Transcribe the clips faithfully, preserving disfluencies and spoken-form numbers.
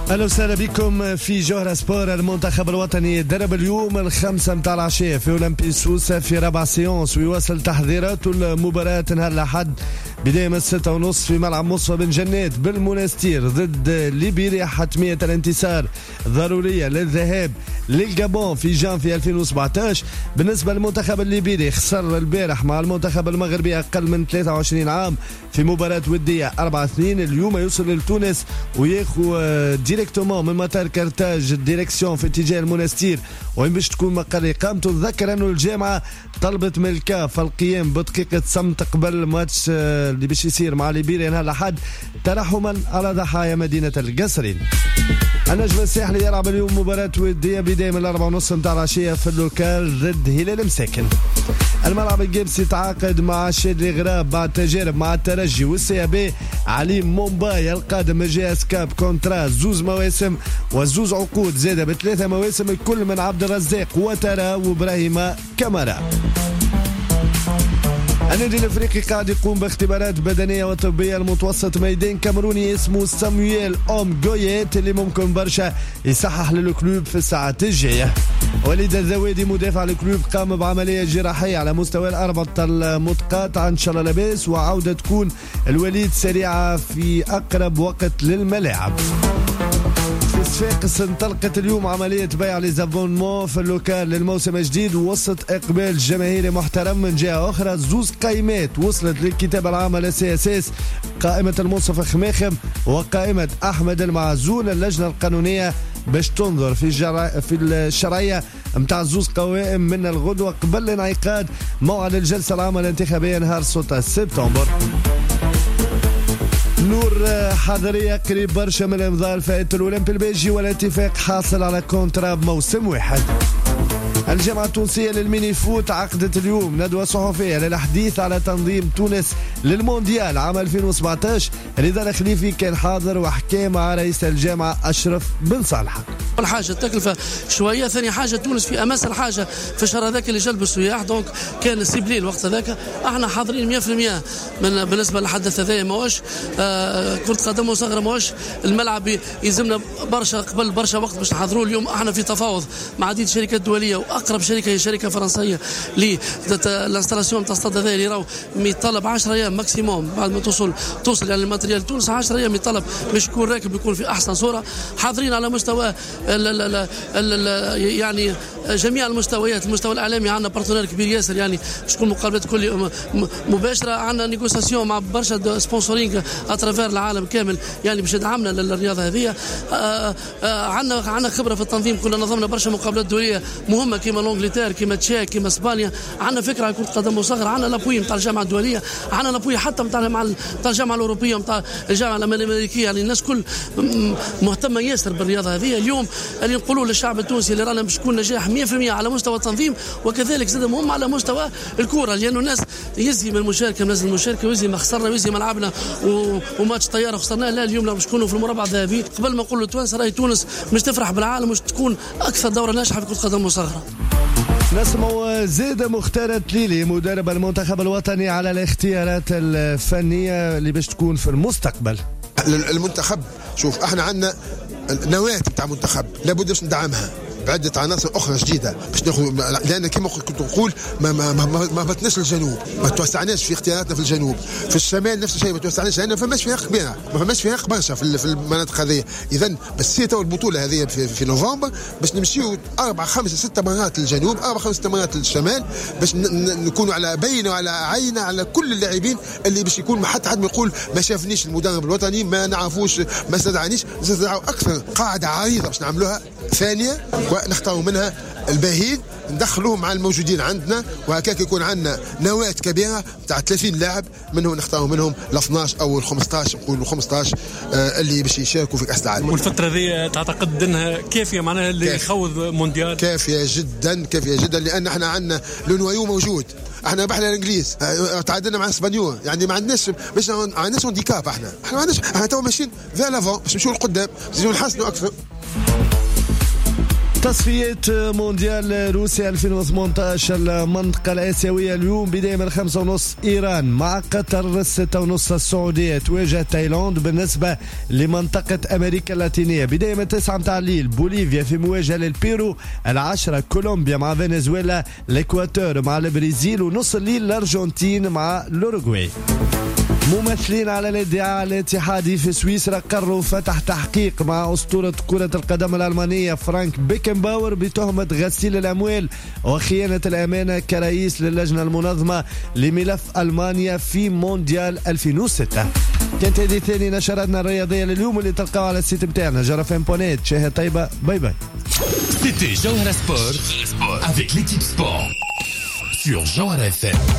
اهلا وسهلا بكم في جوهرة سبور. المنتخب الوطني درب اليوم الخمسة متاع العشية في اولمبي سوسة في رابع سيونس، ويواصل تحضيرات المباراة نهار الأحد بداية من الستة ونص في ملعب مصطفى بن جنات بالمنستير ضد ليبيريا. حتمية الانتصار ضرورية للذهاب للجابون في جانفي ألفين وسبعطاش. بالنسبة للمنتخب الليبيري خسر البارح مع المنتخب المغربي أقل من ثلاثة وعشرين عام في مباراة ودية أربعة اثنين. اليوم يوصل لتونس وياخو ديريكتومون من مطار كارتاج الديريكسيون في اتجاه المنستير وين باش تكون مقر اقامته. تذكر انه الجامعه طلبت من الكاف القيام بدقيقه صمت قبل الماتش اللي باش يصير مع ليبيريا نهار الاحد ترحما على ضحايا مدينه القصرين. النجم الساحلي يلعب اليوم مباراة ودية بداية من الأربعة ونص متاع العشية في اللوكال ضد هلال مساكن. الملعب الجبسي تعاقد مع شادلي غراب بعد تجارب مع الترجي والسيابي. علي مومباي القادم من جي اس كاب كونترا زوز مواسم وزوز عقود زادة بثلاثة مواسم الكل من عبد الرزاق وترى وابراهيم كامارا. النادي الافريقي قاعد يقوم باختبارات بدنيه وطبيه لمتوسط ميدان كامروني اسمه سامويل اوم جويت اللي ممكن برشا يصحح للكلوب في الساعات الجايه. وليد الزوادي مدافع الكلوب قام بعمليه جراحيه على مستوى الاربطه المتقاطعه ان شاء الله لاباس، وعوده تكون الوليد سريعه في اقرب وقت للملاعب. صفاقس انطلقت اليوم عملية بيع ليزابونمون في اللوكال للموسم الجديد ووصلت إقبال جماهيري محترم. من جهة أخرى زوز قائمات وصلت للكتابة العامة للسي اس اس، قائمة المنصف خماخم وقائمة أحمد المعزول. اللجنة القانونية باش تنظر في الجرا... في الشرعية متاع زوز قوائم من الغدوة قبل انعقاد موعد الجلسة العامة الانتخابية نهار ستة سبتمبر. نور حضرية قريب برشا من الامضاء الفائت الاولمبي البيجي والاتفاق حاصل على كونترا بموسم واحد. الجامعة التونسية للميني فوت عقدت اليوم ندوة صحفية للحديث على تنظيم تونس للمونديال عام ألفين وسبعطاش. رضا الخليفي كان حاضر وحكى مع رئيس الجامعة أشرف بن صالحة. أول حاجة التكلفة شوية، ثاني حاجة تونس في أمس الحاجة في الشهر هذاك اللي جلب السياح، دونك كان سيبلي الوقت هذاك احنا حاضرين مية بالمية من بالنسبة للحدث هذايا. ماهوش آه كرة قدم وصغرى، ماهوش الملعب يلزمنا برشا قبل برشا وقت باش نحضروه. اليوم احنا في تفاوض مع عديد شركات دولية وأقرب شركة هي شركة فرنسية للانستالاسيون تاع الصد هذايا اللي راهو يطلب عشرة أيام ماكسيموم بعد ما توصل توصل يعني الماتريال تونس عشرة أيام يطلب باش يكون راكب يكون في أحسن صورة. حاضرين على مستوى ال ال ال ال يعني جميع المستويات. المستوى الاعلامي عندنا بارتنير كبير ياسر يعني باش تكون مقابلات كل مباشره. عندنا نيغوسياسيون مع برشا سبونسورينغ اترافير العالم كامل يعني باش يدعمنا للرياضه هذه. عندنا عندنا خبره في التنظيم، كنا نظمنا برشا مقابلات دوليه مهمه كيما لونجلتير كيما تشيك كيما اسبانيا. عندنا فكره على كره قدم وصغر، عندنا لابوي نتاع الجامعه الدوليه، عندنا لابوي حتى نتاع مع نتاع الجامعه الاوروبيه نتاع الجامعه الامريكيه. يعني الناس كل مهتمه ياسر بالرياضه هذه. اليوم اللي نقولوا للشعب التونسي اللي رانا باش تكون نجاح مية بالمية على مستوى التنظيم وكذلك زاد مهم على مستوى الكره، لانه الناس يزي المشاركه نازل المشاركه ويزي ما خسرنا ويزي ما لعبنا وماتش طياره خسرناه. لا اليوم باش نكونوا في المربع الذهبي. قبل ما نقول للتوانس راهي تونس مش تفرح بالعالم مش تكون اكثر دوره ناجحه في كره قدم وصغرى. نسمع زيد مختار تليلي مدرب المنتخب الوطني على الاختيارات الفنيه اللي باش تكون في المستقبل. المنتخب شوف احنا عندنا نواة بتاع منتخب لابد باش ندعمها بعدة عناصر أخرى جديدة باش ناخذ، لأن كما كنت نقول ما ما ما, ما بتناش للجنوب، ما توسعناش في اختياراتنا في الجنوب. في الشمال نفس الشيء ما توسعناش لأن ما فماش فرق كبيرة، ما فماش فرق برشا في, في المناطق هذه. إذا بس هي تو البطولة هذه في, في نوفمبر باش نمشيو أربع خمسة ستة مرات للجنوب، أربع خمسة ستة مرات للشمال باش نكونوا على بينة وعلى عينة على كل اللاعبين اللي باش يكون ما حتى حد ما يقول ما شافنيش المدرب الوطني ما نعرفوش ما استدعانيش. نستدعوا أكثر قاعدة عريضة باش نعملوها ثانية ونختاروا منها الباهين ندخلوهم مع الموجودين عندنا، وهكاك يكون عندنا نواة كبيرة بتاع ثلاثين لاعب منهم نختاروا منهم ال اثناش او ال خمسطاش نقولوا خمسطاش آه اللي باش يشاركوا في كأس العالم. والفترة ذي تعتقد انها كافية معناها اللي يخوض مونديال؟ كافية جدا كافية جدا لان احنا عندنا لونوايو موجود، احنا ربحنا الانجليز، تعادلنا مع اسبانيول، يعني ما عندناش باش ما عندناش هانديكاب. احنا احنا ما عندناش، احنا تو ماشيين في لافون باش نمشيو لقدام باش نحسنوا اكثر. تصفيات مونديال روسيا ألفين وثمانية عشر المنطقة الآسيوية اليوم بداية من خمسة ونص إيران مع قطر، ستة ونص السعودية تواجه تايلاند. بالنسبة لمنطقة أمريكا اللاتينية بداية من تسعة متاع الليل بوليفيا في مواجهة للبيرو، العشرة كولومبيا مع فنزويلا، الإكواتور مع البرازيل، ونص الليل الأرجنتين مع الأوروغواي. ممثلين على الادعاء الاتحادي في سويسرا قرروا فتح تحقيق مع أسطورة كرة القدم الألمانية فرانك بيكنباور بتهمة غسيل الأموال وخيانة الأمانة كرئيس للجنة المنظمة لملف ألمانيا في مونديال ألفين وستة. كانت هذه ثاني نشراتنا الرياضية لليوم اللي تلقاو على السيت متاعنا جرفان بونيت. شاهد طيبة، باي باي. C'était Jawhara Sport avec l'équipe sport sur Jawhara F M.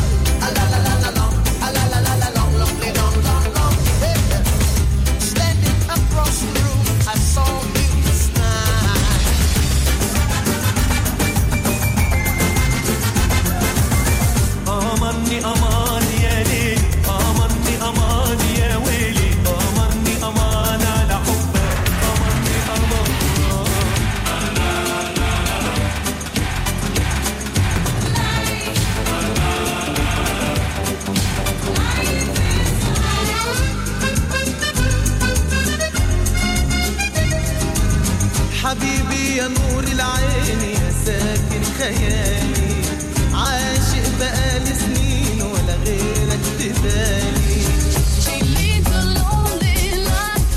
حبيبي يا نور العين يا ساكن خيالي، عاشق بقالي سنين ولا غيرك تبالي. She leads a lonely life.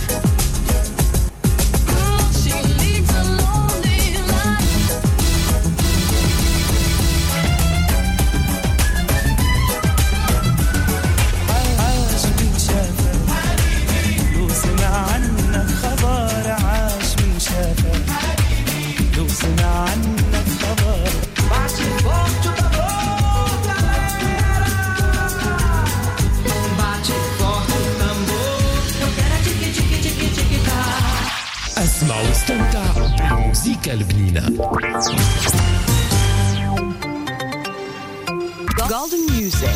She leads a lonely life. عاش من شافك حبيبي، لو سمع عنك خبر عاش من شافك، لو سمع عنك خبر بعشي فوق تبور بعشي فوق تنبور تيكي تيكي تيكي تيكي تا. اسمع واستمتع بالموسيقى البنينة. Golden Music.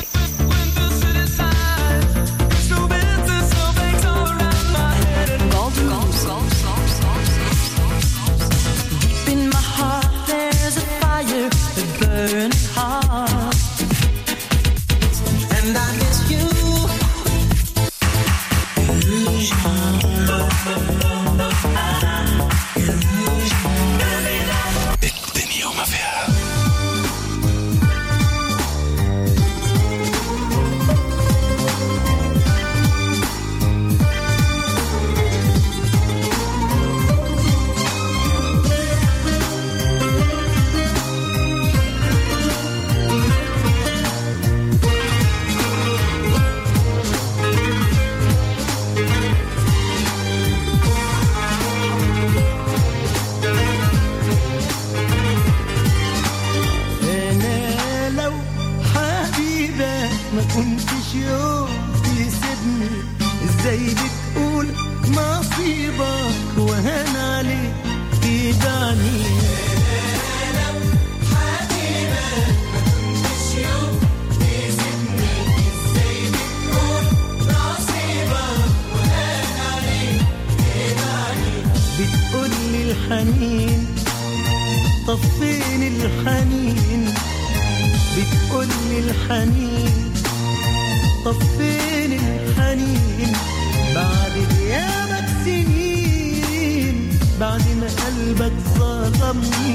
ما كنتش يوم تسيبني، ازاي بتقول نصيبك وهان عليك تدعني. لو حبيبك ما كنتش يوم تسيبني، ازاي بتقول نصيبك وهان عليك تدعني. بتقولي الحنين، طب فين الحنين؟ بتقولي الحنين، طب فين الحنين؟ بعد غيابك سنين، بعد ما قلبك ظلمني.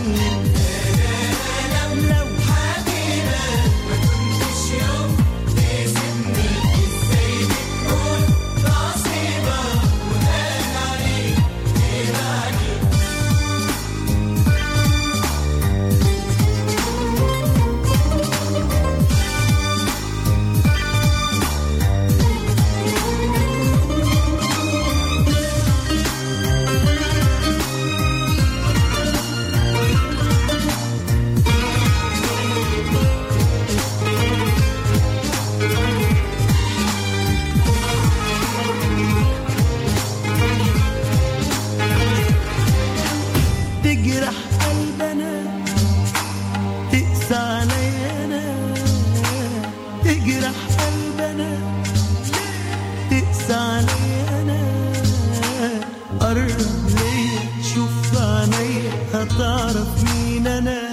لو حبيبك ما كنتش يوم تسيبني، ازاي بتقول نصيبك وهان عليك تدعني. تجرح قلبنا، تقسى علينا، تجرح قلبنا، تقسى علينا. قرب ليا شوف عينيا، هتعرف مين أنا.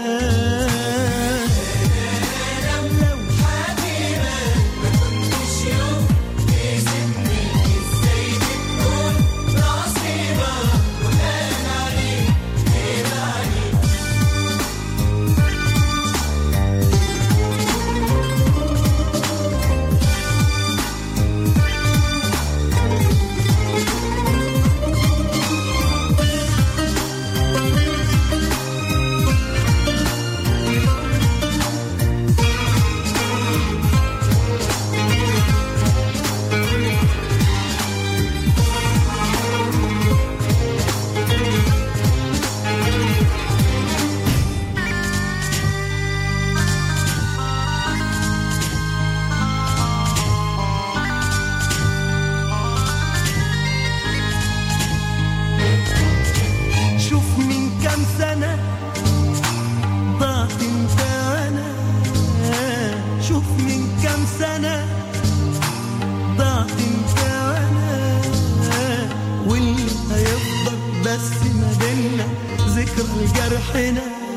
واللي هيفضل بس ما بينا ذكر جرحنا.